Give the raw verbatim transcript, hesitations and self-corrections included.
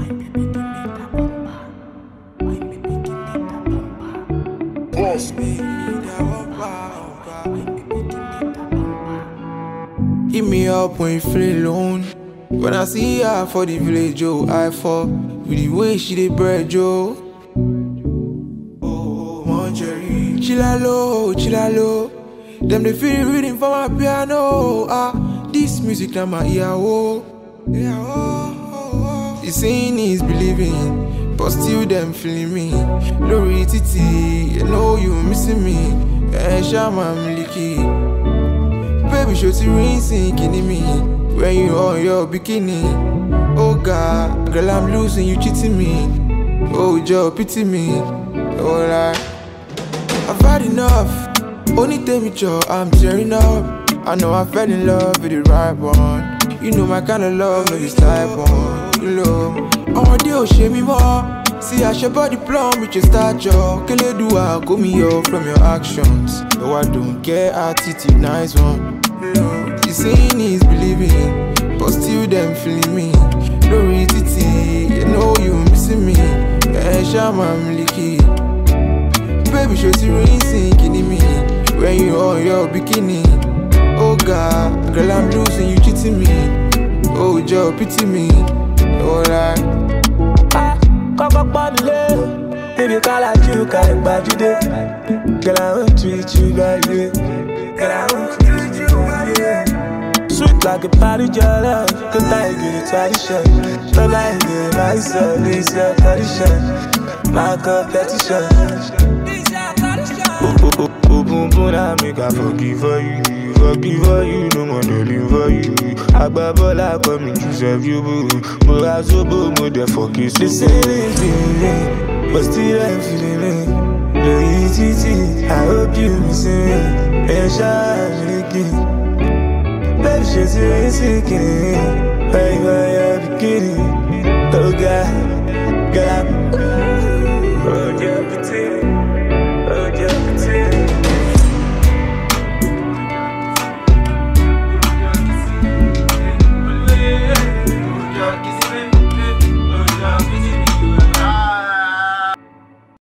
Give me up when you feel alone. When I see her for the village, oh, I fall with the way she dey bread, Joe. Oh, Monjerry, chilla low, chilla low. Them they feel reading for my piano. Ah, this music now my ear, oh. Yeah, oh, oh, oh. The saying is believing, but still them feeling me. Lori Titi, you know you missing me. Eh, Shama Miliki. Baby, show you ring sinking in me when you on your bikini. Oh God, girl, I'm losing, you cheating me. Oh Joe, pity me. Oh like, I've had enough. Only tell me Joe, I'm tearing up. I know I fell in love with the right one. You know my kind of love, no this type one. You know, oh dear, shame me more. See I should body plumb with your stature. Can you do I call me up from your actions? No, I don't care, attitude, nice one. The saying is believing, but still them feeling me. Lori Titi, you know you missing me. Eh, Shama Miliki. Baby, show you ring sinking in me when you on your bikini. Oh God, girl, I'm losing, you cheating me. Oh Joe, pity me. Oh like, ah, come back on the lane. Baby, call out you, call it bad today. Girl, I won't treat you badly. Girl, I won't treat you badly. Sweet like a party jelly, good time, get it tradition. Don't like it, myself, this your tradition. My competition. Oh, oh, oh, oh, boom, boom, I make I forgive for you. Forgive for you, no one to live for you. Agbabola come me to serve you, boo. But I so boo, but the fuck is the same feeling, but still I'm feeling it. No easy, I hope you missing me. And shine again. Baby, she's a sinking. Why you are beginning? Oh God.